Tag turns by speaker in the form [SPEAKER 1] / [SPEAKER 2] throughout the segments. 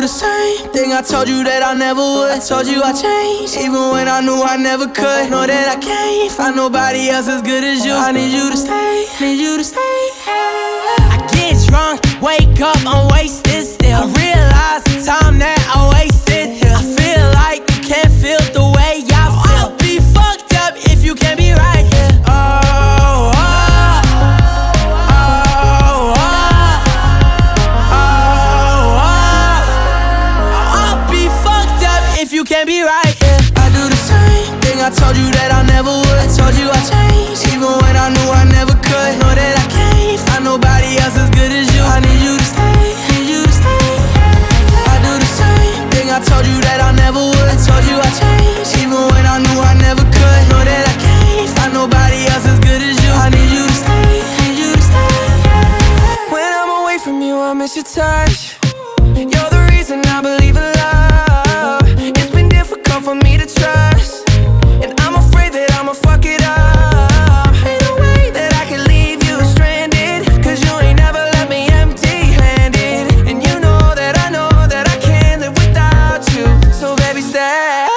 [SPEAKER 1] the same thing I told you that I never would. I told you I changed, even when I knew I never could. Know that I can't find nobody else as good as you. I need you to stay, need you to stay. I get drunk, wake up, I'm wasted still. I realize the time that I wasted here. I feel like you can't feel the way I feel. I'll be fucked up if you can't be right here. You can't be right, yeah. I do the same thing I told you that I never would. I told you I changed, even when I knew I never could. Know that I can't find nobody else as good as you. I need you to stay, need you to stay. I do the same thing I told you that I never would. I told you I changed, even when I knew I never could. Know that I can't find nobody else as good as you. I need you to stay, need you to stay. When I'm away from you, I miss your touch. You're the reason I believe in love. For me to trust, and I'm afraid that I'ma fuck it up. Ain't no way that I can leave you stranded, cause you ain't never left me empty-handed. And you know that I can't live without you. So baby, stay.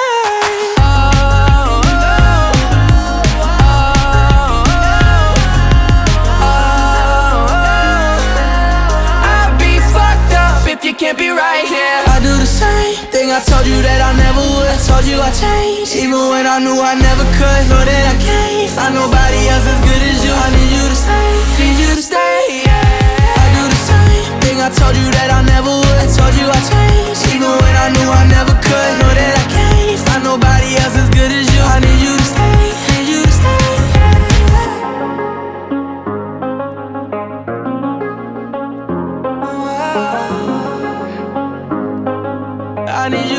[SPEAKER 1] I'd be fucked up if you can't be right here. I do the same thing I told you that I never would. I told you I changed, even when I knew I never could. Know that I can't find nobody else as good as you. I need you to stay, need you to stay, yeah. I do the same thing I told you that I never would. I told you I changed, even when I knew I never could. Know that I can't find nobody else as good as you. I need you to stay, need you to stay, I need you.